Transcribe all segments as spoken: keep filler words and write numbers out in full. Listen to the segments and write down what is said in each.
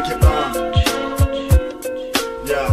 sanki an. Yeah.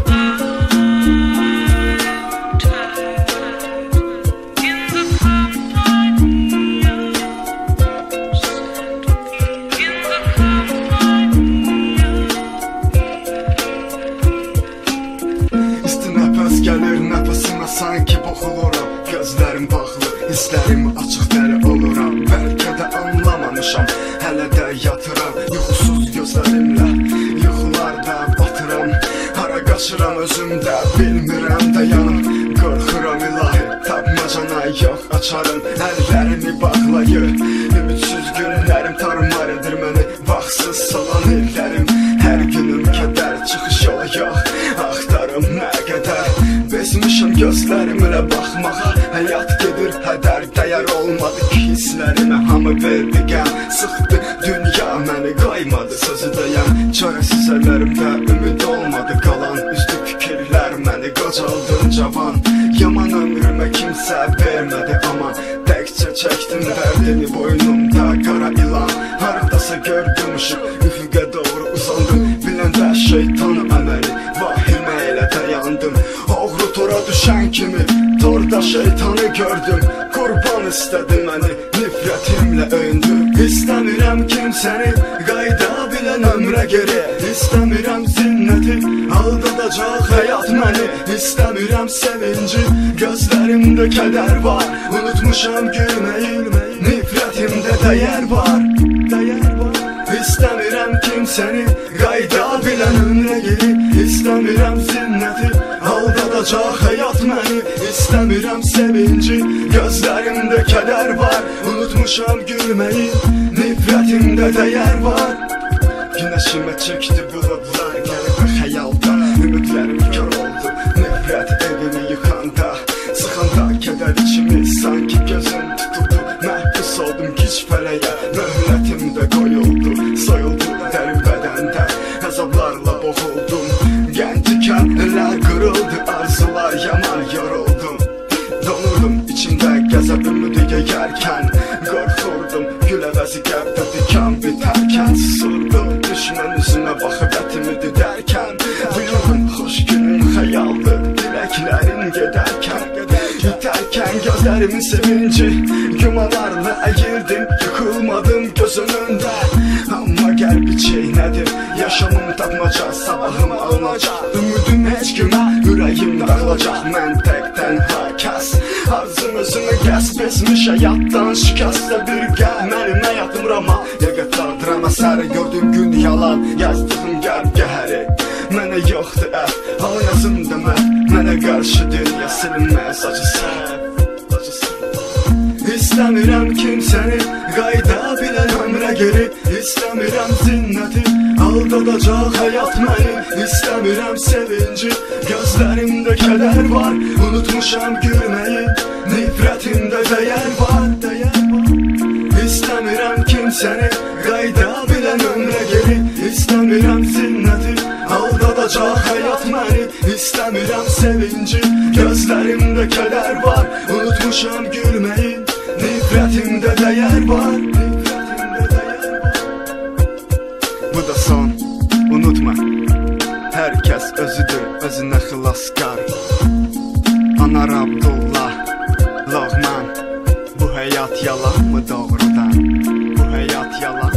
Gəlir nəfəsimə sanki boxuluram. Gözlərim bağlı, hisslərim açıq dəri oluram. Bəlkə də anlamamışam, hələ də yatıram. Yuxusuz gözlərimlə, yuxularda batıram. Hara qaçıram özümdə, bilmirəm dayanım. Qorxuram ilahi, tapmacana yox açarım. Əllərimi bağlayır, ümidsiz günlərim tarmar edir məni. Vaxtsız salan illərim, hər günüm kədər. Çıxış yolu yox, axtarım nə qədər. Bezmişim gözlərimlə baxmağa. Həyat gedir hədər, dəyər olmadı ki hisslərimə. Hamı verdi qəm, sıxdı dünya məni, qaymadı sözü deyəm. Çarəsiz əllərimdə ümid olmadı qalan. Üzdü fikirlər məni, qocaldım cavan. Yaman ömrümə kimsə vermədi aman. Təkcə çəkdim dərdini boynumda qara ilan. Haradasa gördüm ışıq, üfüqə doğru uzandım. Biləndə şeytanı əməli, vahimə elə dayandım. Oğru tora düşən kimi torda şeytanı gördüm. Qurban istədi məni, nifrətimlə öyündü. İstəmirəm kimsəni, qayda bilən ömrə geri. İstəmirəm zinnəti, aldadacaq həyat məni. İstəmirəm sevinci, gözlərimdə kədər var. Unutmuşam gülməyi, nifrətimdə dəyər var. Dəyər var. İstəmirəm kimsəni, qayda bilən ömrə geri. İstəmirəm zinnəti, aldadacaq həyat məni. İstəmirəm sevinci, gözlərimdə kədər var. Unutmuşam gülməyi, nifrətimdə dəyər var. Günəşimə çəkdi buludlar, qəribə xəyalda. Ümidlərim kör oldu, nifrət evimi yıxanda. Sıxanda kədər içimi, sanki gözüm tutuldu. Məhbus oldum gic fələyə, möhlətimdə qoyuldu. Soyuldu dərin bədəndə, əzablarla boğuldum. Gəncikən əllər qırıldı, arzular yaman yoruldum. Donurdum içimdə qəzəbimi deyərkən. Qorxurdum gül əvəzi qəbdə dikan bitərkən. Susurdum düşmən üzümə baxıb ətimi düdərkən. Duyurdum xoş günüm xəyaldı, diləklərim gedərkən. Bitərkən gözlərimin sevinci, gümalarla əyirdim. Yıxılmadım gözün öndə, amma qəlbi çeynədim. Yaşamım tapmaca, sabahım alınacaq. Ümidim heç kimə, ürəyim dağılacaq. Mən tək tənha kəs, arzum özümü qəsb etmiş. Həyatdan şikəstə bir qəl, mənim həyatım rama. Yəqətlər drama, sərə gördüyüm gün yalan. Yazdığım qəlb gəhəri, mənə yoxdur əl. Hal yazımda mən, mənə qarşı dünya silinməz acısı. İstəmirəm kimsəni, qayda bilən ömrə geri. İstəmirəm zinnəti, aldadacaq həyat məni. İstəmirəm sevinci, gözlərimdə kədər var. Unutmuşam gülməyi, nifrətimdə dəyər var. İstəmirəm kimsəni, qayda bilən ömrə geri. İstəmirəm zinnəti, aldadacaq həyat məni. İstəmirəm sevinci, gözlərimdə kədər var. Unutmuşam gülməyi, nifrətimdə dəyər var. Bu da son, unutma, hər kəs özüdür, özünə xilaskar. Anar Abdullah, Loğman. Bu həyat yalan mı doğrudan? Bu həyat yalan